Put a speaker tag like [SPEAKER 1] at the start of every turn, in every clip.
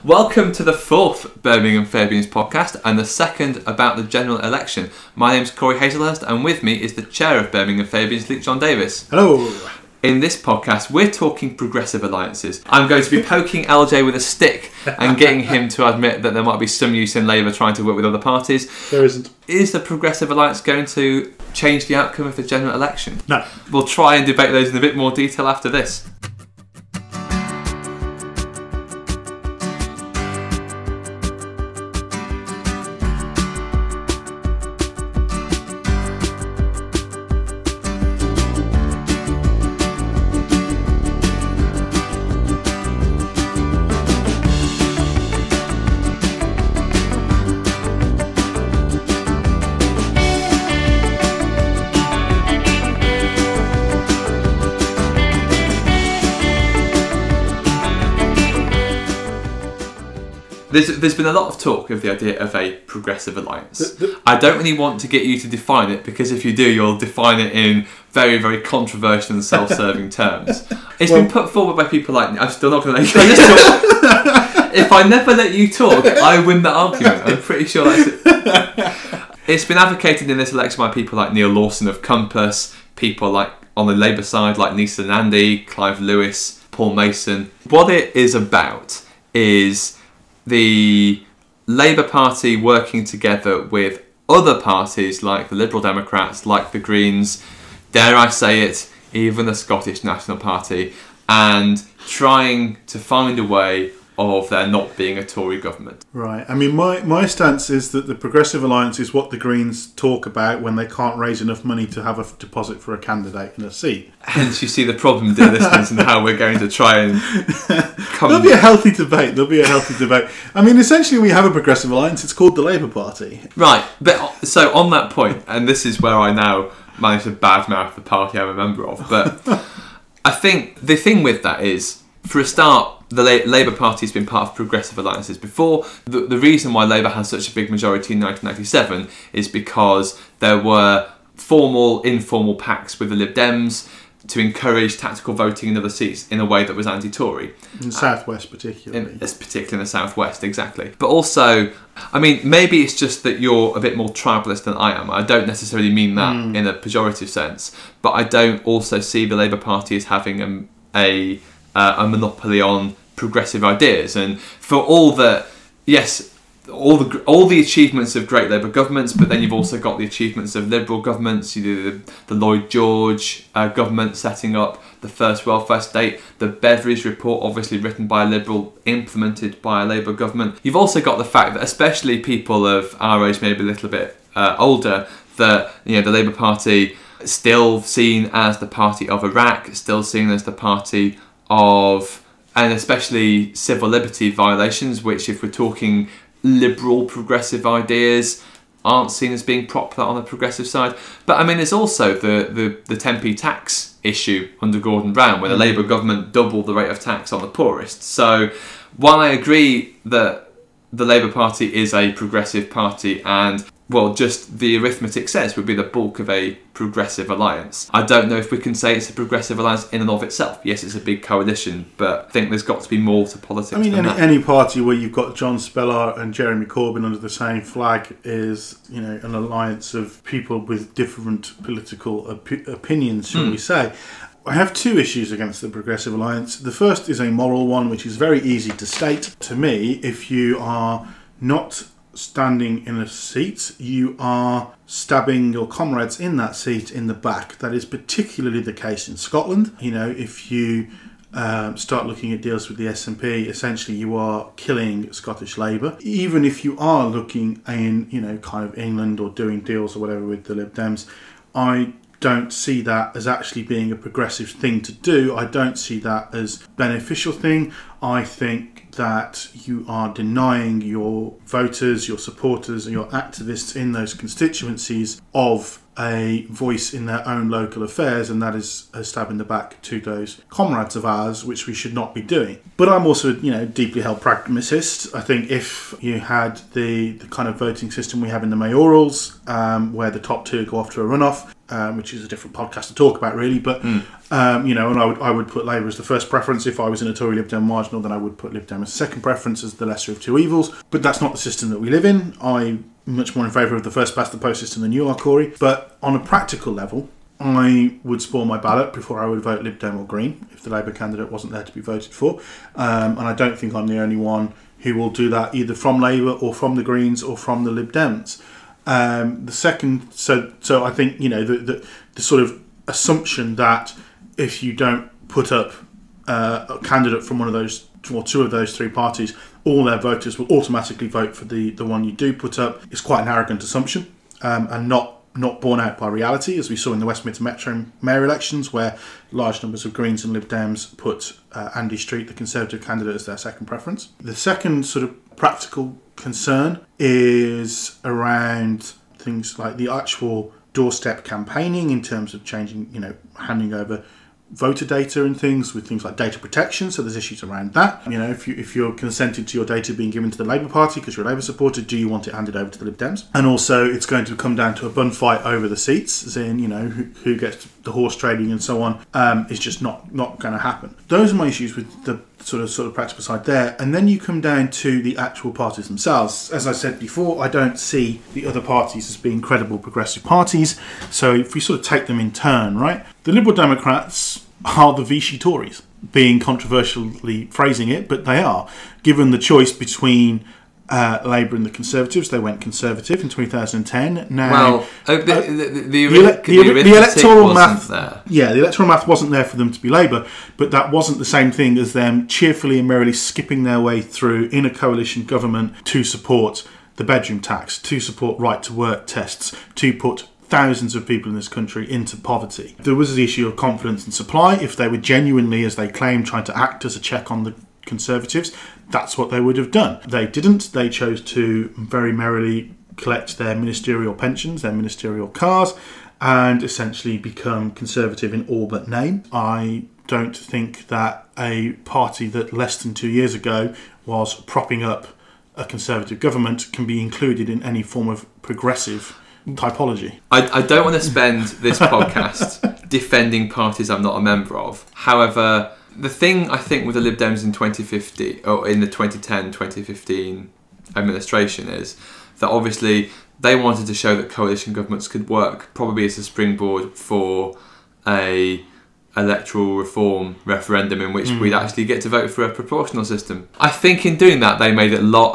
[SPEAKER 1] Welcome to the fourth Birmingham Fabians podcast and the second about the general election. My name's Corey Hazelhurst and with me is the chair of Birmingham Fabians, Luke John Davis.
[SPEAKER 2] Hello.
[SPEAKER 1] In this podcast, we're talking progressive alliances. I'm going to be poking LJ with a stick and getting him to admit that there might be some use in Labour trying to work with other parties.
[SPEAKER 2] There isn't.
[SPEAKER 1] Is the progressive alliance going to change the outcome of the general election?
[SPEAKER 2] No.
[SPEAKER 1] We'll try and debate those in a bit more detail after this. There's been a lot of talk of the idea of a progressive alliance. I don't really want to get you to define it because if you do, you'll define it in very, very controversial and self-serving terms. It's been put forward by people like... I'm still not going to let you talk. If I never let you talk, I win the argument. I'm pretty sure that's it. It's been advocated in this election by people like Neil Lawson of Compass, people like on the Labour side like Nisa Nandi, Clive Lewis, Paul Mason. What it is about is the Labour Party working together with other parties like the Liberal Democrats, like the Greens, dare I say it, even the Scottish National Party, and trying to find a way of there not being a Tory government.
[SPEAKER 2] Right. I mean, my stance is that the Progressive Alliance is what the Greens talk about when they can't raise enough money to have a deposit for a candidate in a seat.
[SPEAKER 1] Hence, you see the problem, dear listeners, and how we're going to try and come...
[SPEAKER 2] There'll be a healthy debate. I mean, essentially, we have a Progressive Alliance. It's called the Labour Party.
[SPEAKER 1] Right. But so on that point, and this is where I now manage to badmouth the party I'm a member of, but I think the thing with that is, for a start, the Labour Party has been part of progressive alliances before. The reason why Labour has such a big majority in 1997 is because there were formal, informal pacts with the Lib Dems to encourage tactical voting in other seats in a way that was anti-Tory.
[SPEAKER 2] In the South West particularly.
[SPEAKER 1] Particularly in the South West, exactly. But also, I mean, maybe it's just that you're a bit more tribalist than I am. I don't necessarily mean that in a pejorative sense, but I don't also see the Labour Party as having a monopoly on progressive ideas. And for all the achievements of great Labour governments, but then you've also got the achievements of Liberal governments. You do the Lloyd George government setting up the first welfare state, the Beveridge report, obviously written by a Liberal, implemented by a Labour government. You've also got the fact that, especially people of our age, maybe a little bit older, that the Labour Party still seen as the party of Iraq, still seen as the party of, and especially civil liberty violations, which, if we're talking liberal progressive ideas, aren't seen as being popular on the progressive side. But I mean, there's also the 10p tax issue under Gordon Brown, where the Labour government doubled the rate of tax on the poorest. So while I agree that the Labour Party is a progressive party and, well, just the arithmetic says would be the bulk of a progressive alliance, I don't know if we can say it's a progressive alliance in and of itself. Yes, it's a big coalition, but I think there's got to be more to politics.
[SPEAKER 2] I mean, any party where you've got John Spellar and Jeremy Corbyn under the same flag is, an alliance of people with different political opinions, shall we say. I have two issues against the Progressive Alliance. The first is a moral one, which is very easy to state. To me, if you are not standing in a seat, you are stabbing your comrades in that seat in the back. That is particularly the case in Scotland. If you start looking at deals with the SNP, essentially you are killing Scottish Labour. Even if you are looking in, kind of England or doing deals or whatever with the Lib Dems, I don't see that as actually being a progressive thing to do. I don't see that as beneficial thing. I think that you are denying your voters, your supporters and your activists in those constituencies of a voice in their own local affairs, and that is a stab in the back to those comrades of ours, which we should not be doing. But I'm also, deeply held pragmatist. I think if you had the kind of voting system we have in the mayorals, where the top two go off to a runoff, which is a different podcast to talk about, really. But and I would put Labour as the first preference. If I was in a Tory Lib Dem marginal, then I would put Lib Dem as the second preference, as the lesser of two evils. But that's not the system that we live in. I'm much more in favour of the first past the post system than you are, Corey. But on a practical level, I would spoil my ballot before I would vote Lib Dem or Green if the Labour candidate wasn't there to be voted for. And I don't think I'm the only one who will do that, either from Labour or from the Greens or from the Lib Dems. The second, so I think, the sort of assumption that if you don't put up a candidate from one of those or two of those three parties, all their voters will automatically vote for the one you do put up is quite an arrogant assumption, and not borne out by reality, as we saw in the Westminster Metro mayor elections, where large numbers of Greens and Lib Dems put Andy Street, the Conservative candidate, as their second preference. The second sort of practical concern is around things like the actual doorstep campaigning in terms of changing, handing over voter data and things, with things like data protection. So there's issues around that. If you're consented to your data being given to the Labour Party because you're a Labour supporter, do you want it handed over to the Lib Dems? And also, it's going to come down to a bun fight over the seats, as in, who gets the horse trading and so on. Is just not going to happen. Those are my issues with the sort of practical side there. And then you come down to the actual parties themselves. As I said before, I don't see the other parties as being credible progressive parties. So if we sort of take them in turn, right? The Liberal Democrats are the Vichy Tories, being controversially phrasing it, but they are. Given the choice between Labour and the Conservatives, they went Conservative in 2010. Now,
[SPEAKER 1] the electoral math there.
[SPEAKER 2] Yeah, the electoral math wasn't there for them to be Labour, but that wasn't the same thing as them cheerfully and merrily skipping their way through in a coalition government to support the bedroom tax, to support right to work tests, to put thousands of people in this country into poverty. There was the issue of confidence and supply. If they were genuinely, as they claim, trying to act as a check on the Conservatives, that's what they would have done. They didn't. They chose to very merrily collect their ministerial pensions, their ministerial cars, and essentially become Conservative in all but name. I don't think that a party that less than 2 years ago was propping up a Conservative government can be included in any form of progressive typology.
[SPEAKER 1] I don't want to spend this podcast defending parties I'm not a member of. However, the thing I think with the Lib Dems in 2015 or in the 2010-2015 administration is that obviously they wanted to show that coalition governments could work, probably as a springboard for a electoral reform referendum in which we'd actually get to vote for a proportional system. I think in doing that they made a lot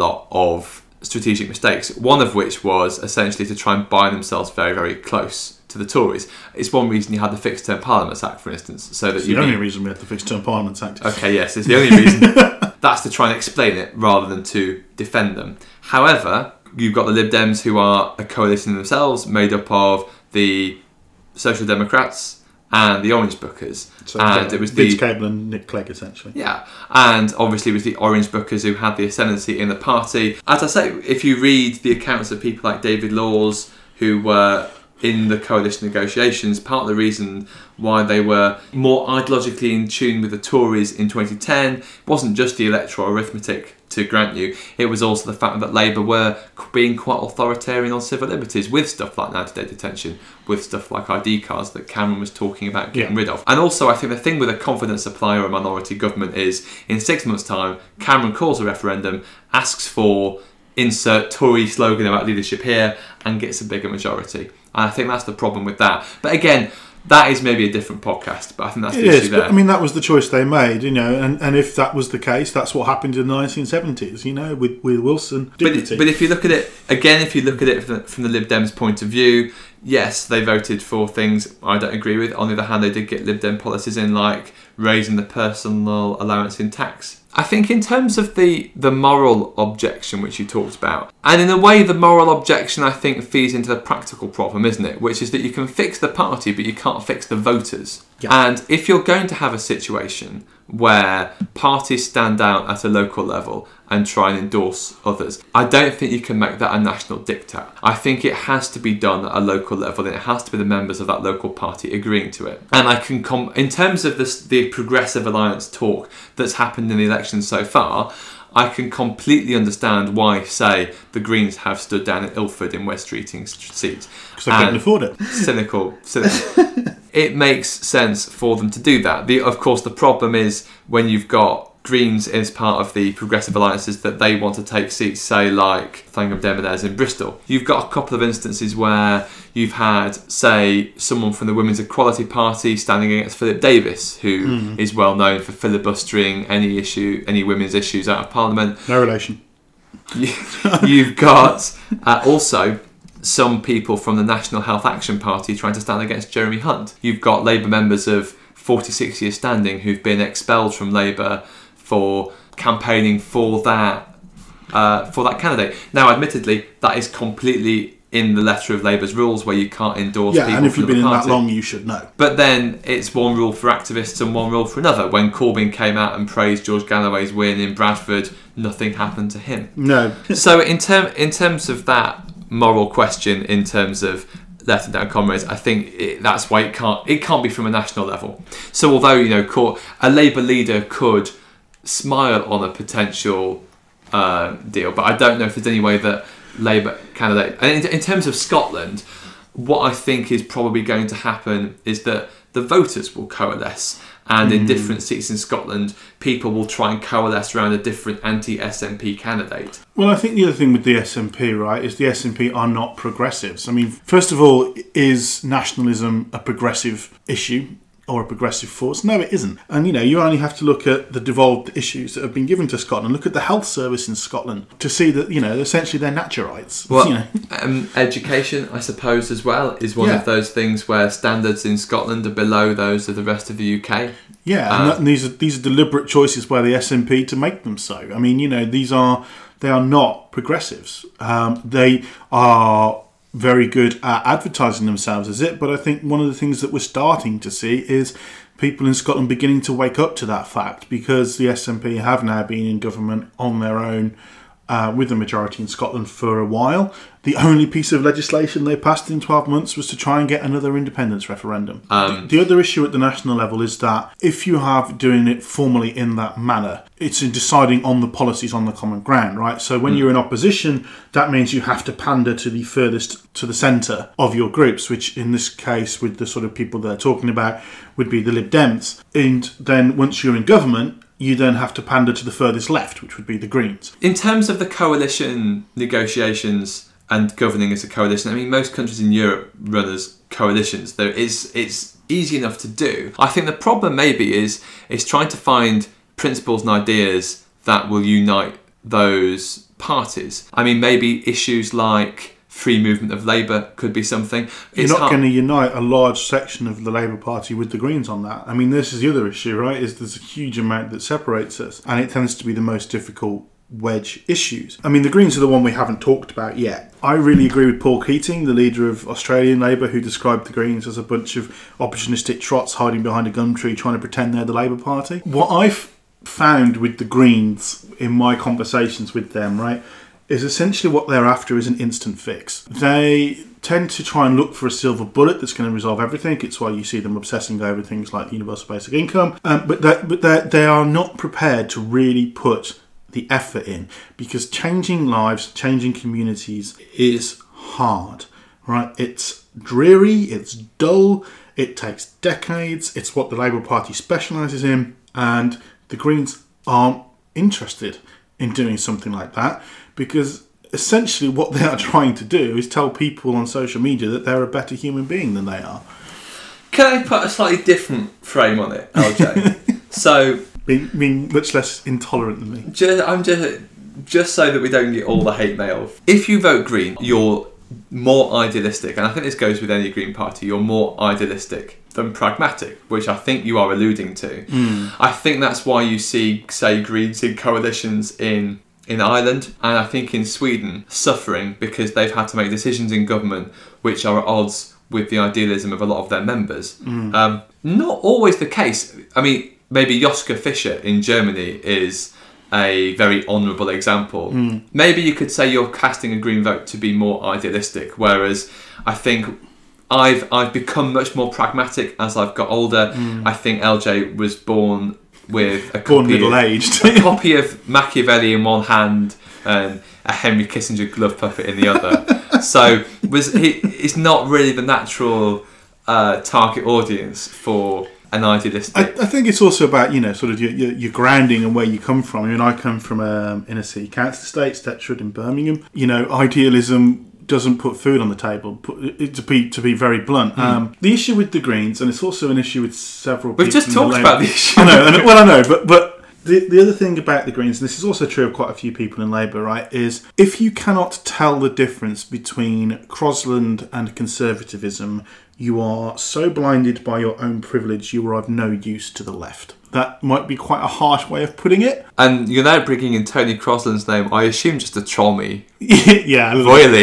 [SPEAKER 1] of strategic mistakes, one of which was essentially to try and bind themselves very, very close to the Tories. It's one reason you had the Fixed Term Parliaments Act, for instance. So that
[SPEAKER 2] it's the only reason we had the Fixed Term Parliaments Act.
[SPEAKER 1] Okay, yes, it's the only reason. That's to try and explain it rather than to defend them. However, you've got the Lib Dems, who are a coalition themselves made up of the Social Democrats and the Orange Bookers.
[SPEAKER 2] So and it was Vince Cable and Nick Clegg, essentially.
[SPEAKER 1] Yeah, and obviously it was the Orange Bookers who had the ascendancy in the party. As I say, if you read the accounts of people like David Laws, who were in the coalition negotiations, part of the reason why they were more ideologically in tune with the Tories in 2010 wasn't just the electoral arithmetic to grant you, it was also the fact that Labour were being quite authoritarian on civil liberties with stuff like 90-day detention, with stuff like ID cards that Cameron was talking about getting rid of. And also I think the thing with a confidence supply or a minority government is in 6 months' time Cameron calls a referendum, asks for insert Tory slogan about leadership here, and gets a bigger majority. And I think that's the problem with that. But again, that is maybe a different podcast, but I think that's the issue there.
[SPEAKER 2] But, I mean, that was the choice they made, and if that was the case, that's what happened in the 1970s, with Wilson.
[SPEAKER 1] But if you look at it, again, from the Lib Dems' point of view, yes, they voted for things I don't agree with. On the other hand, they did get Lib Dem policies in, like raising the personal allowance in tax. I think in terms of the moral objection which you talked about, and in a way the moral objection I think feeds into the practical problem, isn't it? Which is that you can fix the party but you can't fix the voters. Yeah. And if you're going to have a situation where parties stand out at a local level and try and endorse others, I don't think you can make that a national diktat. I think it has to be done at a local level, and it has to be the members of that local party agreeing to it. And I can in terms of the Progressive Alliance talk that's happened in the elections so far, I can completely understand why, say, the Greens have stood down at Ilford in West Streeting's seat.
[SPEAKER 2] Because they couldn't afford it.
[SPEAKER 1] Cynical. It makes sense for them to do that. Of course, the problem is when you've got Greens as part of the Progressive Alliances that they want to take seats, say, like Llangwm Demonez in Bristol. You've got a couple of instances where you've had, say, someone from the Women's Equality Party standing against Philip Davis, who is well known for filibustering any women's issues out of Parliament.
[SPEAKER 2] No relation.
[SPEAKER 1] You've got also some people from the National Health Action Party trying to stand against Jeremy Hunt. You've got Labour members of 46 years standing who've been expelled from Labour for campaigning for that candidate. Now, admittedly, that is completely in the letter of Labour's rules, where you can't endorse people.
[SPEAKER 2] Yeah, and if you've been in
[SPEAKER 1] party.
[SPEAKER 2] that long, you should know.
[SPEAKER 1] But then it's one rule for activists and one rule for another. When Corbyn came out and praised George Galloway's win in Bradford, nothing happened to him.
[SPEAKER 2] No.
[SPEAKER 1] So in terms of that moral question, in terms of letting down comrades, I think that's why it can't be from a national level. So although a Labour leader could smile on a potential deal, but I don't know if there's any way that Labour candidate, and in terms of Scotland, what I think is probably going to happen is that the voters will coalesce, and in different seats in Scotland, people will try and coalesce around a different anti-SNP candidate.
[SPEAKER 2] Well, I think the other thing with the SNP, right, is the SNP are not progressives. I mean, first of all, is nationalism a progressive issue or a progressive force? No, it isn't. And, you only have to look at the devolved issues that have been given to Scotland. Look at the health service in Scotland to see that, essentially they're naturites.
[SPEAKER 1] Well, education, I suppose, as well, is one of those things where standards in Scotland are below those of the rest of the UK.
[SPEAKER 2] Yeah, and these are deliberate choices by the SNP to make them so. I mean, they are not progressives. They are very good at advertising themselves as it, but I think one of the things that we're starting to see is people in Scotland beginning to wake up to that fact, because the SNP have now been in government on their own with the majority in Scotland for a while. The only piece of legislation they passed in 12 months was to try and get another independence referendum. The other issue at the national level is that if you have doing it formally in that manner, it's in deciding on the policies on the common ground, right? So when you're in opposition, that means you have to pander to the furthest to the centre of your groups, which in this case, with the sort of people they're talking about, would be the Lib Dems. And then once you're in government, you then have to pander to the furthest left, which would be the Greens.
[SPEAKER 1] In terms of the coalition negotiations and governing as a coalition, I mean, most countries in Europe run as coalitions. It's easy enough to do. I think the problem maybe is trying to find principles and ideas that will unite those parties. I mean, maybe issues like free movement of labour could be something.
[SPEAKER 2] You're not going to unite a large section of the Labour Party with the Greens on that. I mean, this is the other issue, right? Is there's a huge amount that separates us, and it tends to be the most difficult wedge issues. I mean, the Greens are the one we haven't talked about yet. I really agree with Paul Keating, the leader of Australian Labour, who described the Greens as a bunch of opportunistic trots hiding behind a gum tree trying to pretend they're the Labour Party. What I've found with the Greens in my conversations with them, right, is essentially what they're after is an instant fix. They tend to try and look for a silver bullet that's going to resolve everything. It's why you see them obsessing over things like the universal basic income. But they are not prepared to really put the effort in, because changing lives, changing communities is hard, right? It's dreary, it's dull, it takes decades, it's what the Labour Party specialises in, and the Greens aren't interested in doing something like that, because essentially what they are trying to do is tell people on social media that they're a better human being than they are.
[SPEAKER 1] Can I put a slightly different frame on it, LJ? So,
[SPEAKER 2] being much less intolerant than me.
[SPEAKER 1] Just so that we don't get all the hate mail. If you vote Green, you're more idealistic, and I think this goes with any Green Party, you're more idealistic than pragmatic, which I think you are alluding to. I think that's why you see, say, Greens in coalitions in Ireland, and I think in Sweden, suffering because they've had to make decisions in government which are at odds with the idealism of a lot of their members. Not always the case. I mean, maybe Joschka Fischer in Germany is a very honourable example. Maybe you could say you're casting a Green vote to be more idealistic, whereas I think I've become much more pragmatic as I've got older. I think LJ was born with a
[SPEAKER 2] Born
[SPEAKER 1] copy,
[SPEAKER 2] middle-aged.
[SPEAKER 1] a copy of Machiavelli in one hand and a Henry Kissinger glove puppet in the other. So it's not really the natural target audience for an idealistic.
[SPEAKER 2] I think it's also about, sort of your grounding and where you come from. I mean, I come from inner city council estate, Stetshred in Birmingham. Idealism doesn't put food on the table, to be very blunt. The issue with the Greens, and it's also an issue with several people...
[SPEAKER 1] We've just talked about the issue.
[SPEAKER 2] I know, but the other thing about the Greens, and this is also true of quite a few people in Labour, right, is if you cannot tell the difference between Crosland and conservatism, you are so blinded by your own privilege you are of no use to the left. That might be quite a harsh way of putting it.
[SPEAKER 1] And you're now bringing in Tony Crosland's name, I assume just to troll me.
[SPEAKER 2] Yeah.
[SPEAKER 1] Royally.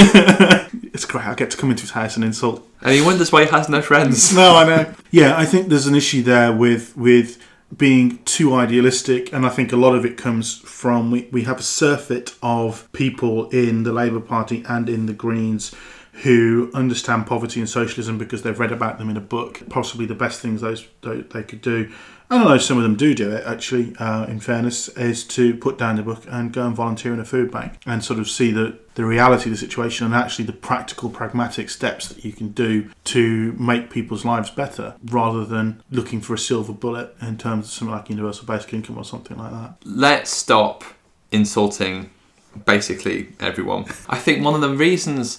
[SPEAKER 2] It's great, I get to come into his house and insult.
[SPEAKER 1] And he wonders why he has no friends.
[SPEAKER 2] No, I know. Yeah, I think there's an issue there with being too idealistic, and I think a lot of it comes from we have a surfeit of people in the Labour Party and in the Greens who understand poverty and socialism because they've read about them in a book. Possibly the best things they could do, and I know some of them do it actually, in fairness, is to put down the book and go and volunteer in a food bank and sort of see the reality of the situation and actually the practical, pragmatic steps that you can do to make people's lives better, rather than looking for a silver bullet in terms of something like universal basic income or something like that.
[SPEAKER 1] Let's stop insulting basically everyone. I think one of the reasons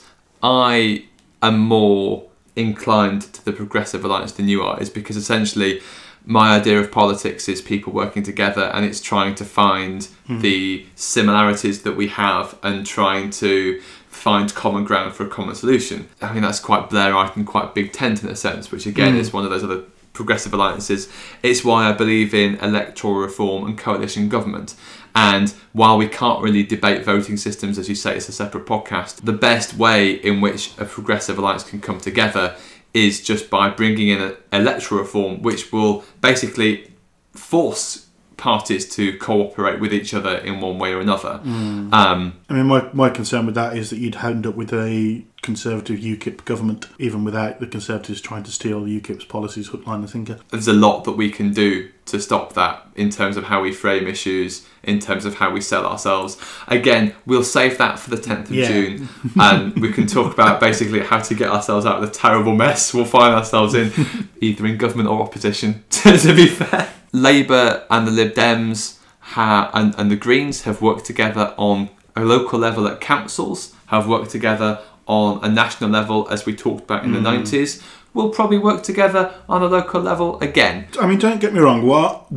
[SPEAKER 1] I am more inclined to the Progressive Alliance than you are is because essentially my idea of politics is people working together, and it's trying to find the similarities that we have and trying to find common ground for a common solution. I mean, that's quite Blairite and quite Big Tent in a sense, which again is one of those other progressive alliances. It's why I believe in electoral reform and coalition government. And while we can't really debate voting systems, as you say, it's a separate podcast, the best way in which a progressive alliance can come together is just by bringing in an electoral reform, which will basically force parties to cooperate with each other in one way or another.
[SPEAKER 2] I mean, my concern with that is that you'd end up with a Conservative UKIP government, even without the Conservatives trying to steal UKIP's policies hook, line and sinker.
[SPEAKER 1] There's a lot that we can do to stop that in terms of how we frame issues, in terms of how we sell ourselves. Again, we'll save that for the 10th of June, and we can talk about basically how to get ourselves out of the terrible mess we'll find ourselves in, either in government or opposition, to be fair. Labour and the Lib Dems and the Greens have worked together on a local level at councils, have worked together on a national level, as we talked about in the 90s. We'll probably work together on a local level again.
[SPEAKER 2] I mean, don't get me wrong.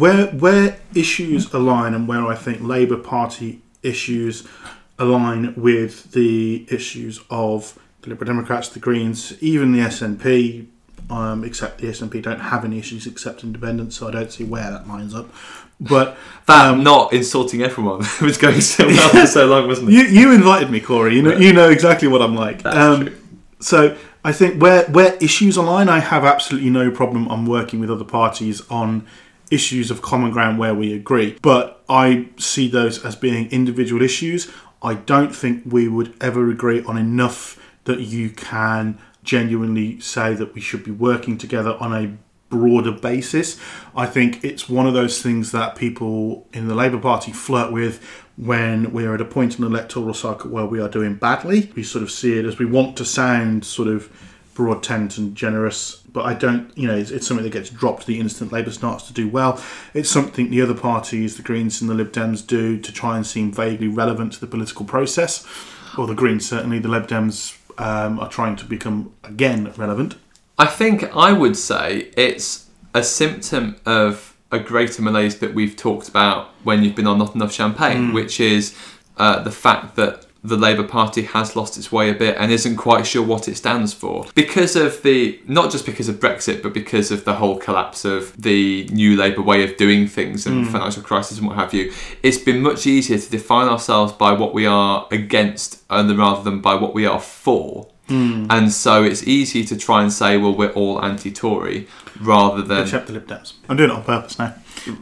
[SPEAKER 2] Where issues align, and where I think Labour Party issues align with the issues of the Liberal Democrats, the Greens, even the SNP, except the SNP don't have any issues except independence, so I don't see where that lines up. But
[SPEAKER 1] not insulting everyone was going so well for so long, wasn't it?
[SPEAKER 2] You invited me, Corey. You know exactly what I'm like.
[SPEAKER 1] That's true.
[SPEAKER 2] So I think where issues align, I have absolutely no problem on working with other parties on issues of common ground where we agree. But I see those as being individual issues. I don't think we would ever agree on enough that you can genuinely say that we should be working together on a broader basis. I think it's one of those things that people in the Labour Party flirt with when we're at a point in the electoral cycle where we are doing badly. We sort of see it as we want to sound sort of broad tent and generous, but I don't, it's something that gets dropped the instant Labour starts to do well. It's something the other parties, the Greens and the Lib Dems, do to try and seem vaguely relevant to the political process. Or the Greens, certainly. The Lib Dems are trying to become, again, relevant.
[SPEAKER 1] I think I would say it's a symptom of a greater malaise that we've talked about when you've been on Not Enough Champagne, which is the fact that the Labour Party has lost its way a bit and isn't quite sure what it stands for. Because of not just because of Brexit, but because of the whole collapse of the new Labour way of doing things and financial crisis and what have you, it's been much easier to define ourselves by what we are against rather than by what we are for. And so it's easy to try and say, well, we're all anti-Tory, rather than...
[SPEAKER 2] Except the Lib Dems. I'm doing it on purpose now.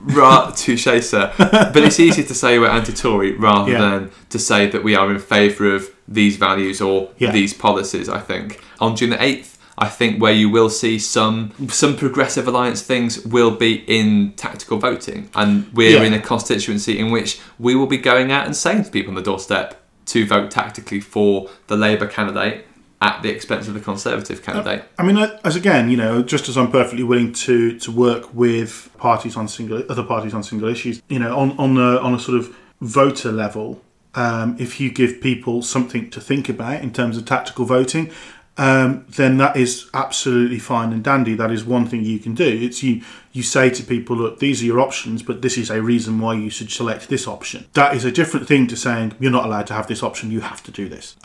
[SPEAKER 1] Touché, sir. But it's easy to say we're anti-Tory rather than to say that we are in favour of these values or these policies, I think. On June the 8th, I think where you will see some Progressive Alliance things will be in tactical voting, and we're in a constituency in which we will be going out and saying to people on the doorstep to vote tactically for the Labour candidate at the expense of the Conservative candidate.
[SPEAKER 2] I mean, as again, just as I'm perfectly willing to work with other parties on single issues, on a sort of voter level, if you give people something to think about in terms of tactical voting, then that is absolutely fine and dandy. That is one thing you can do. It's you say to people, look, these are your options, but this is a reason why you should select this option. That is a different thing to saying you're not allowed to have this option, you have to do this.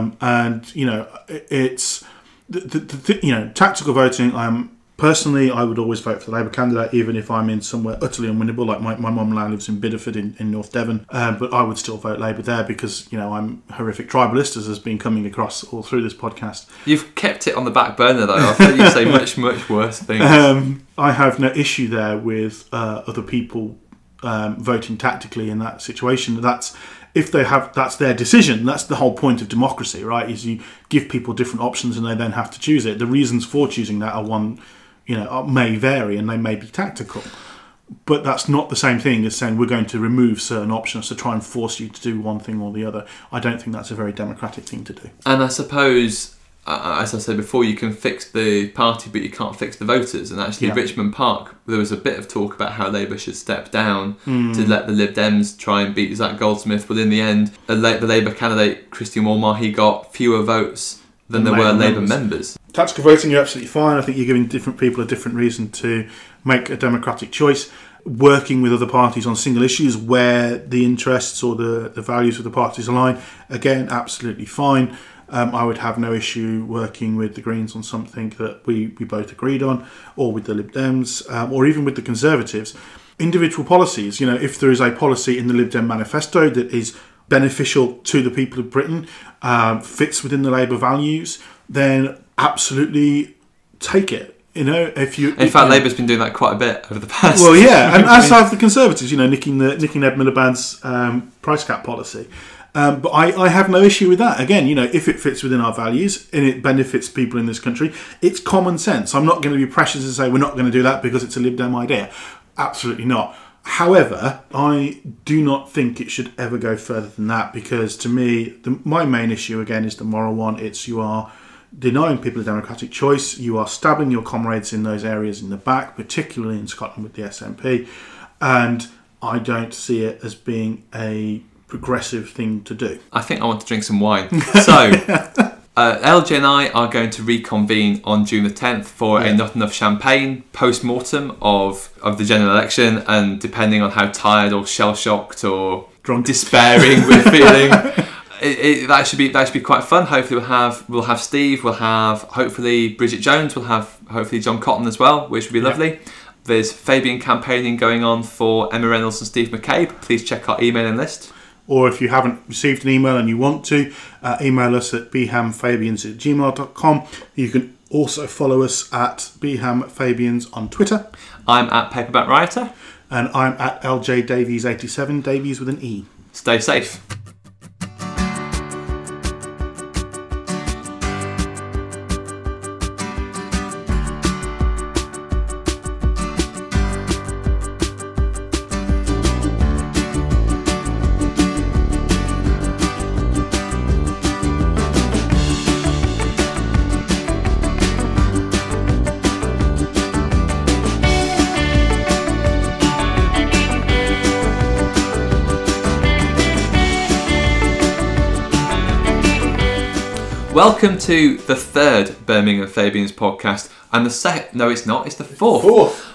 [SPEAKER 2] It's tactical voting. Personally, I would always vote for the Labour candidate, even if I'm in somewhere utterly unwinnable. Like my mum now lives in Bideford in North Devon, but I would still vote Labour there because I'm a horrific tribalist, as has been coming across all through this podcast.
[SPEAKER 1] You've kept it on the back burner, though. I thought you'd say much, much worse things.
[SPEAKER 2] I have no issue there with other people voting tactically in that situation. That's their decision. That's the whole point of democracy, right? Is you give people different options and they then have to choose it. The reasons for choosing that may vary and they may be tactical. But that's not the same thing as saying we're going to remove certain options to try and force you to do one thing or the other. I don't think that's a very democratic thing to do.
[SPEAKER 1] And I suppose, as I said before, you can fix the party, but you can't fix the voters. And actually, Richmond Park, there was a bit of talk about how Labour should step down to let the Lib Dems try and beat Zach Goldsmith. But in the end, the Labour candidate, Christian Walmart, he got fewer votes than there were Labour members.
[SPEAKER 2] Tactical voting, you're absolutely fine. I think you're giving different people a different reason to make a democratic choice. Working with other parties on single issues where the interests or the values of the parties align, again, absolutely fine. I would have no issue working with the Greens on something that we both agreed on, or with the Lib Dems, or even with the Conservatives. Individual policies, if there is a policy in the Lib Dem manifesto that is beneficial to the people of Britain, fits within the Labour values, then absolutely take it. In fact,
[SPEAKER 1] Labour's been doing that quite a bit over the past.
[SPEAKER 2] Well, yeah, and as have the Conservatives, nicking Ed Miliband's price cap policy. But I have no issue with that. Again, if it fits within our values and it benefits people in this country, it's common sense. I'm not going to be precious and say we're not going to do that because it's a Lib Dem idea. Absolutely not. However, I do not think it should ever go further than that, because to me, my main issue, again, is the moral one. It's you are denying people a democratic choice. You are stabbing your comrades in those areas in the back, particularly in Scotland with the SNP. And I don't see it as being a progressive thing to do.
[SPEAKER 1] I think I want to drink some wine. So, LJ and I are going to reconvene on June the 10th for a Not Enough Champagne post-mortem of the general election, and depending on how tired or shell-shocked or
[SPEAKER 2] drunk,
[SPEAKER 1] despairing we're feeling, that should be quite fun. Hopefully we'll have Steve, we'll have hopefully Bridget Jones, we'll have hopefully John Cotton as well, which would be lovely. There's Fabian campaigning going on for Emma Reynolds and Steve McCabe. Please check our emailing list.
[SPEAKER 2] Or if you haven't received an email and you want to, email us at bhamfabians@gmail.com. You can also follow us at bhamfabians on Twitter.
[SPEAKER 1] I'm at Paperback Rioter.
[SPEAKER 2] And I'm at LJDavies87, Davies with an E.
[SPEAKER 1] Stay safe. Welcome to the third Birmingham Fabians podcast, and the second. No, it's not. It's the fourth.